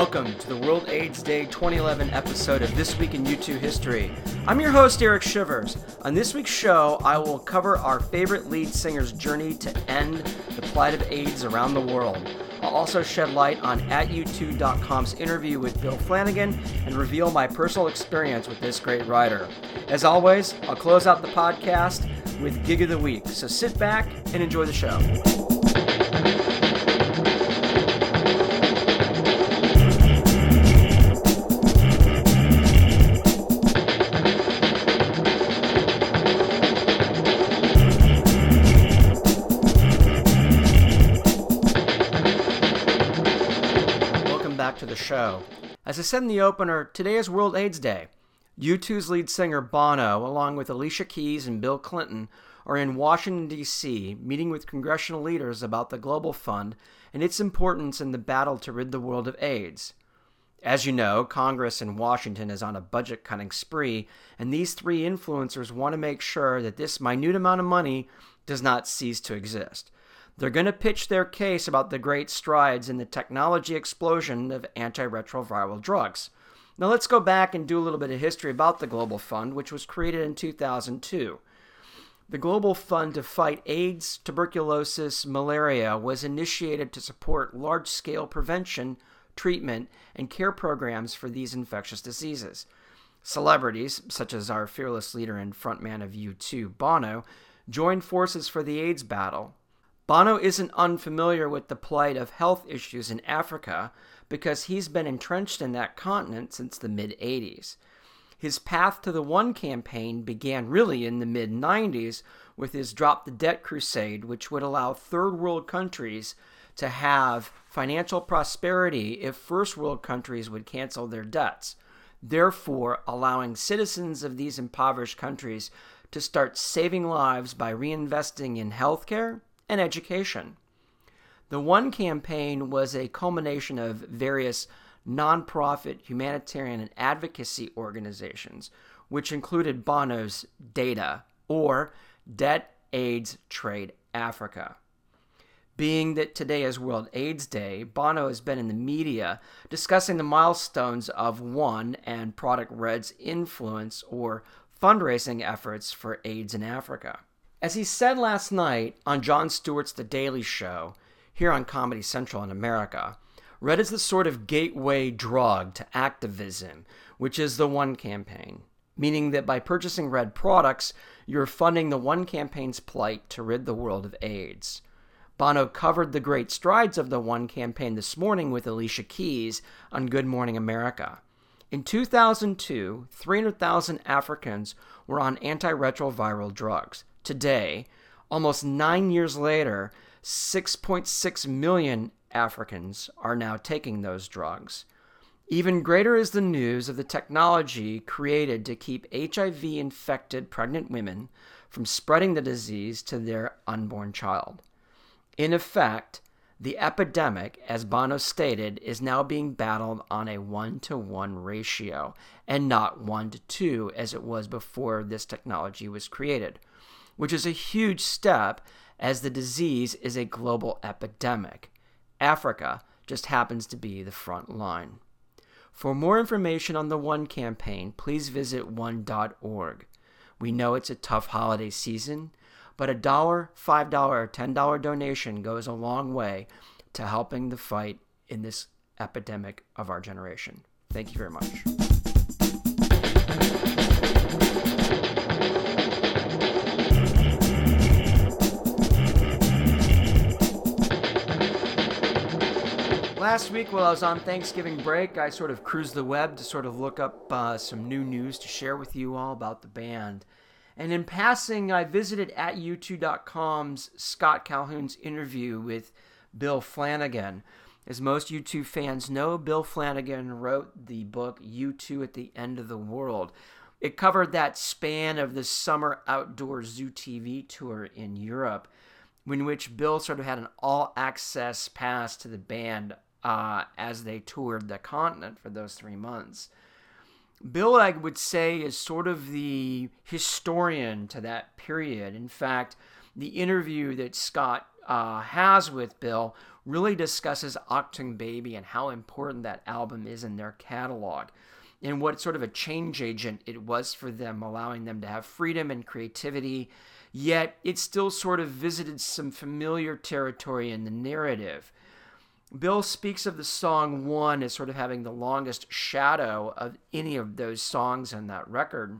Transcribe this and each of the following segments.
welcome to the World AIDS Day 2011 episode of This Week in U2 History. I'm your host, Eric Shivers. On this week's show, I will cover our favorite lead singer's journey to end the plight of AIDS around the world. I'll also shed light on @U2.com's interview with Bill Flanagan and reveal my personal experience with this great writer. As always, I'll close out the podcast with Gig of the Week, so sit back and enjoy the show. To the show. As I said in the opener, today is World AIDS Day. U2's lead singer Bono, along with Alicia Keys and Bill Clinton, are in Washington, D.C., meeting with congressional leaders about the Global Fund and its importance in the battle to rid the world of AIDS. As you know, Congress in Washington is on a budget-cutting spree, and these three influencers want to make sure that this minute amount of money does not cease to exist. They're going to pitch their case about the great strides in the technology explosion of antiretroviral drugs. Now let's go back and do a little bit of history about the Global Fund, which was created in 2002. The Global Fund to fight AIDS, tuberculosis, malaria was initiated to support large-scale prevention, treatment, and care programs for these infectious diseases. Celebrities, such as our fearless leader and frontman of U2, Bono, joined forces for the AIDS battle. Bono isn't unfamiliar with the plight of health issues in Africa because he's been entrenched in that continent since the mid-'80s. His path to the One campaign began really in the mid-'90s with his Drop the Debt crusade, which would allow third world countries to have financial prosperity if first world countries would cancel their debts, therefore allowing citizens of these impoverished countries to start saving lives by reinvesting in healthcare and education. The One campaign was a culmination of various nonprofit humanitarian and advocacy organizations, which included Bono's DATA, or Debt AIDS Trade Africa. Being that today is World AIDS Day, Bono has been in the media discussing the milestones of One and Product Red's influence or fundraising efforts for AIDS in Africa. As he said last night on Jon Stewart's The Daily Show, here on Comedy Central in America, Red is the sort of gateway drug to activism, which is the One campaign, meaning that by purchasing Red products, you're funding the One campaign's plight to rid the world of AIDS. Bono covered the great strides of the One campaign this morning with Alicia Keys on Good Morning America. In 2002, 300,000 Africans were on antiretroviral drugs. Today, almost 9 years later, 6.6 million Africans are now taking those drugs. Even greater is the news of the technology created to keep HIV-infected pregnant women from spreading the disease to their unborn child. In effect, the epidemic, as Bono stated, is now being battled on a 1-to-1 ratio, and not 1-to-2 as it was before this technology was created, which is a huge step as the disease is a global epidemic. Africa just happens to be the front line. For more information on the One campaign, please visit one.org. We know it's a tough holiday season, but $1, $5, or $10 donation goes a long way to helping the fight in this epidemic of our generation. Thank you very much. Last week, while I was on Thanksgiving break, I sort of cruised the web to sort of look up some new news to share with you all about the band. And in passing, I visited @U2.com's Scott Calhoun's interview with Bill Flanagan. As most U2 fans know, Bill Flanagan wrote the book U2 at the End of the World. It covered that span of the summer outdoor Zoo TV tour in Europe, in which Bill sort of had an all-access pass to the band as they toured the continent for those 3 months. Bill, I would say, is sort of the historian to that period. In fact, the interview that Scott has with Bill really discusses Achtung Baby and how important that album is in their catalog, and what sort of a change agent it was for them, allowing them to have freedom and creativity, yet it still sort of visited some familiar territory in the narrative. Bill speaks of the song One as sort of having the longest shadow of any of those songs in that record.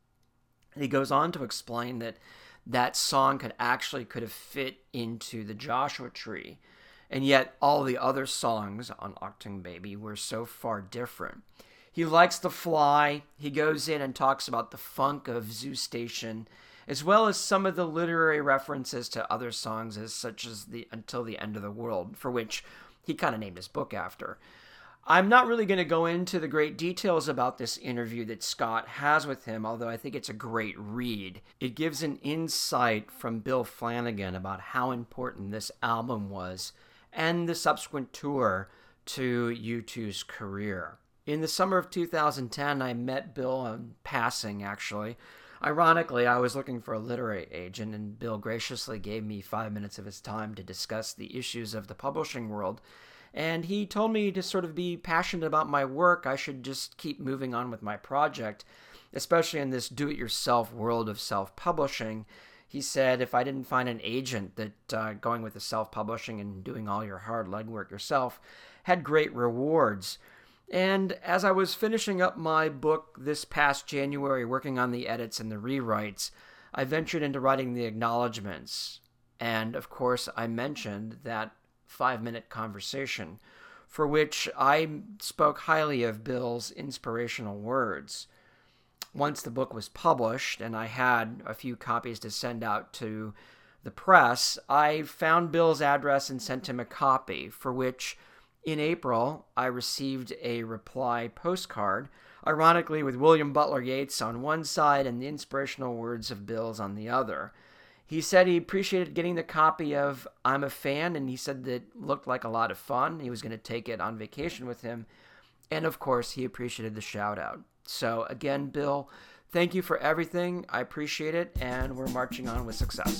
And he goes on to explain that that song could have fit into the Joshua Tree, and yet all the other songs on Achtung Baby were so far different. He likes The Fly. He goes in and talks about the funk of Zoo Station, as well as some of the literary references to other songs, such as the Until the End of the World, for which he kind of named his book after. I'm not really going to go into the great details about this interview that Scott has with him, although I think it's a great read. It gives an insight from Bill Flanagan about how important this album was and the subsequent tour to U2's career. In the summer of 2010, I met Bill in passing, actually. Ironically, I was looking for a literary agent, and Bill graciously gave me 5 minutes of his time to discuss the issues of the publishing world. And he told me to sort of be passionate about my work. I should just keep moving on with my project, especially in this do-it-yourself world of self-publishing. He said if I didn't find an agent, that going with the self-publishing and doing all your hard legwork yourself had great rewards. And as I was finishing up my book this past January, working on the edits and the rewrites, I ventured into writing the acknowledgments. And of course, I mentioned that 5-minute conversation, for which I spoke highly of Bill's inspirational words. Once the book was published and I had a few copies to send out to the press, I found Bill's address and sent him a copy, for which in April I received a reply postcard, ironically with William Butler Yeats on one side and the inspirational words of Bill's on the other. He said he appreciated getting the copy of I'm a Fan, and he said that it looked like a lot of fun. He was going to take it on vacation with him. And of course, he appreciated the shout out. So again, Bill, thank you for everything. I appreciate it, and we're marching on with success.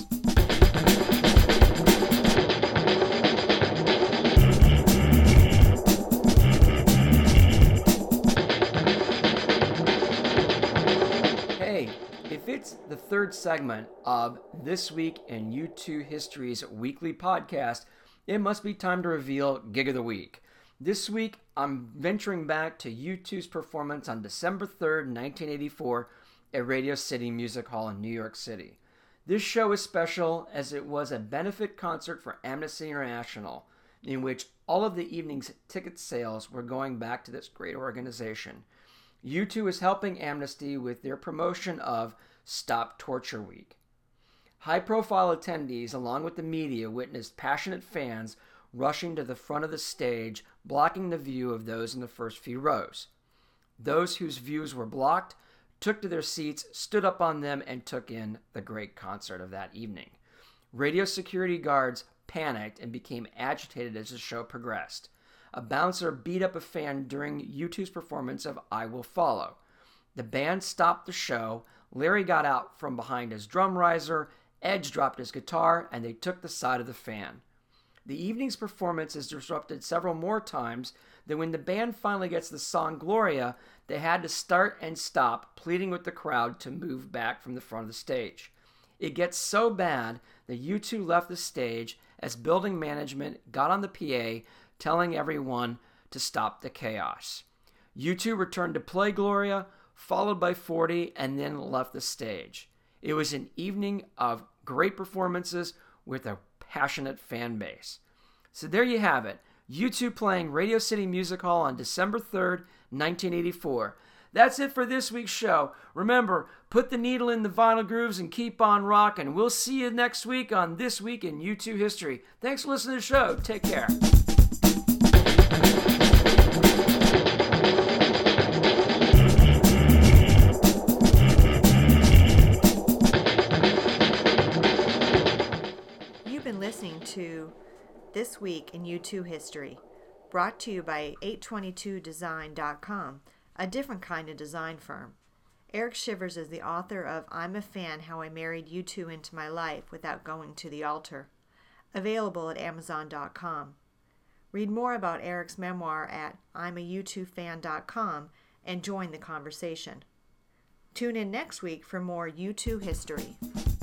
If it's the third segment of This Week in U2 History's weekly podcast, it must be time to reveal Gig of the Week. This week, I'm venturing back to U2's performance on December 3rd, 1984 at Radio City Music Hall in New York City. This show is special as it was a benefit concert for Amnesty International, in which all of the evening's ticket sales were going back to this great organization. U2 is helping Amnesty with their promotion of Stop Torture Week. High-profile attendees, along with the media, witnessed passionate fans rushing to the front of the stage, blocking the view of those in the first few rows. Those whose views were blocked took to their seats, stood up on them, and took in the great concert of that evening. Radio security guards panicked and became agitated as the show progressed. A bouncer beat up a fan during U2's performance of I Will Follow. The band stopped the show, Larry got out from behind his drum riser, Edge dropped his guitar, and they took the side of the fan. The evening's performance is disrupted several more times. Then when the band finally gets the song Gloria, they had to start and stop, pleading with the crowd to move back from the front of the stage. It gets so bad that U2 left the stage as building management got on the PA, telling everyone to stop the chaos. U2 returned to play Gloria, followed by 40, and then left the stage. It was an evening of great performances with a passionate fan base. So there you have it. U2 playing Radio City Music Hall on December 3rd, 1984. That's it for this week's show. Remember, put the needle in the vinyl grooves and keep on rocking. We'll see you next week on This Week in U2 History. Thanks for listening to the show. Take care. You've been listening to This Week in U2 History, brought to you by 822design.com, a different kind of design firm. Eric Shivers is the author of I'm a Fan, How I Married U2 Into My Life Without Going to the Altar, available at Amazon.com. Read more about Eric's memoir at I'mAU2Fan.com and join the conversation. Tune in next week for more U2 history.